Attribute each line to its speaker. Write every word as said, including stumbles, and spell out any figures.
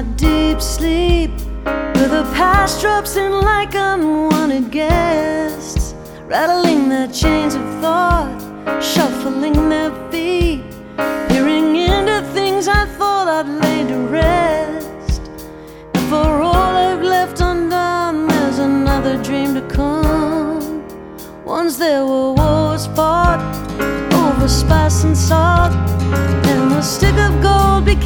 Speaker 1: deep sleep, where the past drops in like unwanted guests, rattling their chains of thought, shuffling their feet, peering into things I thought I'd laid to rest. And for all I've left undone, there's another dream to come. Once there were wars fought over spice and salt, and the stick of gold became